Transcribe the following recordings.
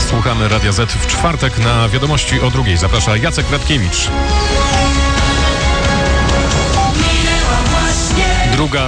Słuchamy Radia Z w czwartek. Na wiadomości o 2:00 zaprasza Jacek Radkiewicz. Druga.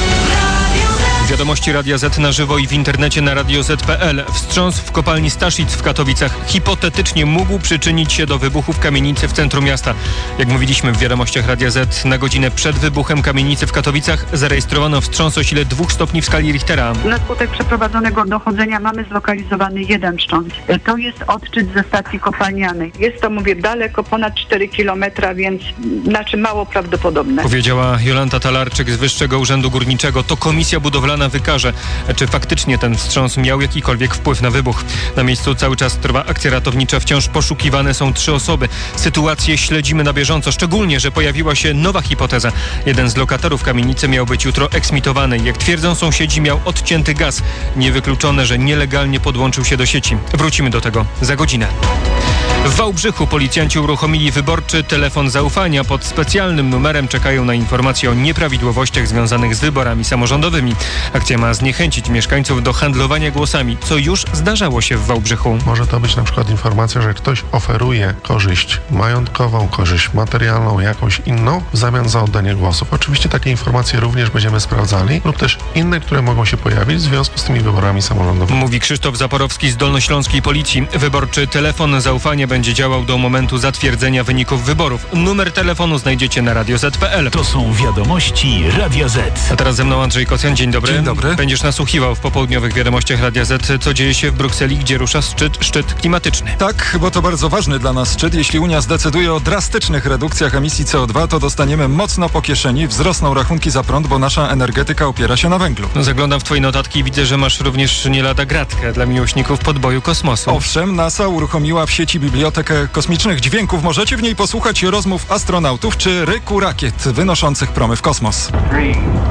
Wiadomości Radia Z na żywo i w internecie na radioz.pl. Wstrząs w kopalni Staszic w Katowicach hipotetycznie mógł przyczynić się do wybuchu w kamienicy w centrum miasta. Jak mówiliśmy w wiadomościach Radia Z, na godzinę przed wybuchem kamienicy w Katowicach zarejestrowano wstrząs o sile 2 stopni w skali Richtera. Na skutek przeprowadzonego dochodzenia mamy zlokalizowany jeden wstrząs. To jest odczyt ze stacji kopalnianej. Jest to, mówię, daleko, ponad 4 km, więc mało prawdopodobne. Powiedziała Jolanta Talarczyk z Wyższego Urzędu Górniczego. To komisja budowlana wykaże, czy faktycznie ten wstrząs miał jakikolwiek wpływ na wybuch. Na miejscu cały czas trwa akcja ratownicza. Wciąż poszukiwane są 3 osoby. Sytuację śledzimy na bieżąco, szczególnie, że pojawiła się nowa hipoteza. Jeden z lokatorów kamienicy miał być jutro eksmitowany. Jak twierdzą sąsiedzi, miał odcięty gaz. Niewykluczone, że nielegalnie podłączył się do sieci. Wrócimy do tego za godzinę. W Wałbrzychu policjanci uruchomili wyborczy telefon zaufania. Pod specjalnym numerem czekają na informacje o nieprawidłowościach związanych z wyborami samorządowymi. Akcja ma zniechęcić mieszkańców do handlowania głosami, co już zdarzało się w Wałbrzychu. Może to być na przykład informacja, że ktoś oferuje korzyść majątkową, korzyść materialną, jakąś inną w zamian za oddanie głosów. Oczywiście takie informacje również będziemy sprawdzali lub też inne, które mogą się pojawić w związku z tymi wyborami samorządowymi. Mówi Krzysztof Zaporowski z Dolnośląskiej Policji. Wyborczy telefon zaufania będzie działał do momentu zatwierdzenia wyników wyborów. Numer telefonu znajdziecie na radioz.pl. To są wiadomości Radia Z. A teraz ze mną Andrzej Kocjan. Dzień dobry. Dzień dobry. Będziesz nasłuchiwał w popołudniowych wiadomościach Radia Z, co dzieje się w Brukseli, gdzie rusza szczyt klimatyczny. Tak, bo to bardzo ważny dla nas szczyt. Jeśli Unia zdecyduje o drastycznych redukcjach emisji CO2, to dostaniemy mocno po kieszeni, wzrosną rachunki za prąd, bo nasza energetyka opiera się na węglu. Zaglądam w twoje notatki i widzę, że masz również nie lada gratkę dla miłośników podboju kosmosu. Owszem, NASA uruchomiła w sieci bibliotekę kosmicznych dźwięków. Możecie w niej posłuchać rozmów astronautów czy ryku rakiet wynoszących promy w kosmos. 3, 2,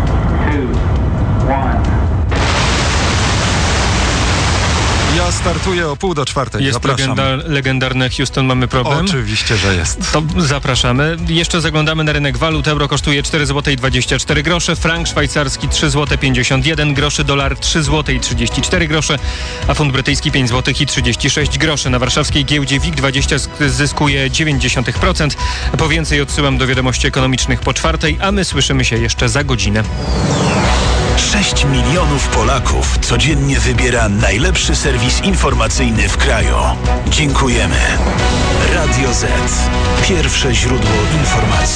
1. Ja startuję o 3:30. Jest Zapraszam. legendarne Houston, mamy problem? Oczywiście, że jest. To zapraszamy. Jeszcze zaglądamy na rynek walut. Euro kosztuje 4,24 zł, frank szwajcarski 3,51 zł, dolar 3,34 zł, a funt brytyjski 5,36 zł. Na warszawskiej giełdzie WIG20 zyskuje 0,9%. Po więcej odsyłam do wiadomości ekonomicznych po 4:00, a my słyszymy się jeszcze za godzinę. 6 milionów Polaków codziennie wybiera najlepszy serwis informacyjny w kraju. Dziękujemy. Radio Z. Pierwsze źródło informacji.